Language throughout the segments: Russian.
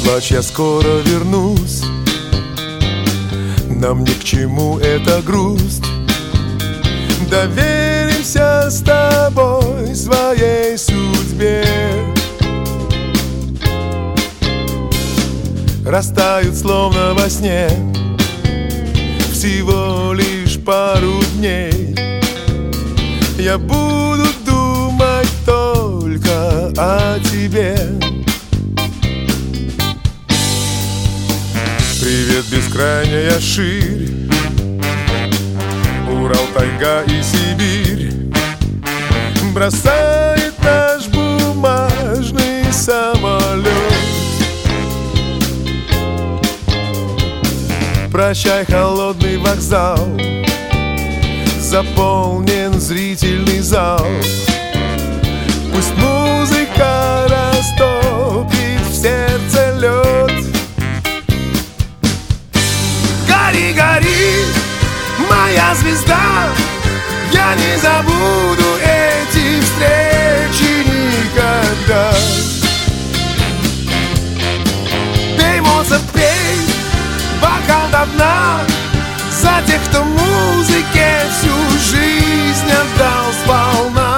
плачь, я скоро вернусь. Нам ни к чему эта грусть. Доверимся с тобой своей судьбе. Растают словно во сне, всего лишь пару дней. Я буду думать только о тебе. Привет, бескрайняя ширь, Урал, тайга и Сибирь. Бросает наш бумажный самолет. Прощай, холодный вокзал, заполнен зрительный зал. Пусть музыка растопит в сердце лед. Гори, гори, моя звезда, я не забуду эти встречи никогда. Пей, Моцарт, пей, бокал до дна, за тех, кто музыке всю жизнь отдал сполна.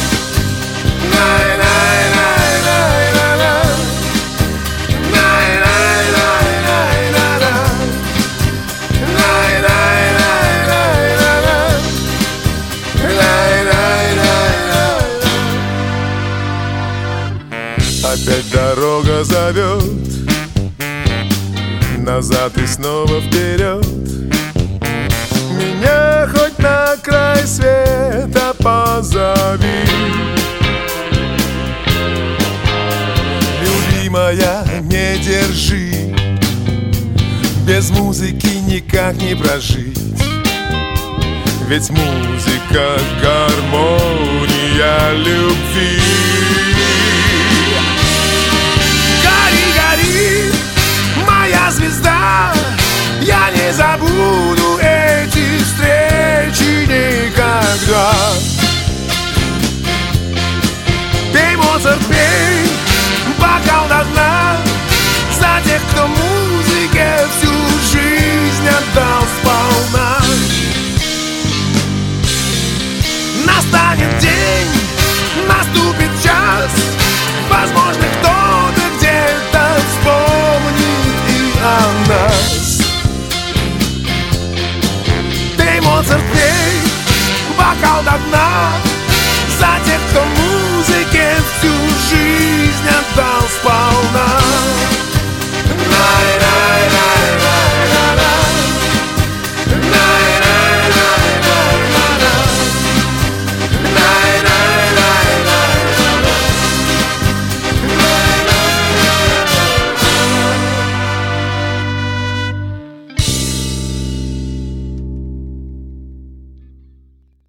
Опять дорога зовет, назад и снова вперед. Меня хоть на край света позови. Любимая, не держи, без музыки никак не прожить. Ведь музыка — гармония любви. Звезда, я не забуду эти встречи никогда. Пей, Моцарт, пей, бокал до дна, за тех, кто музыке всю жизнь отдал сполна. Настанет день, наступит час, возможно, кто-то где-то вспомнит о нас. Пей, Моцарт, пей, бокал до дна,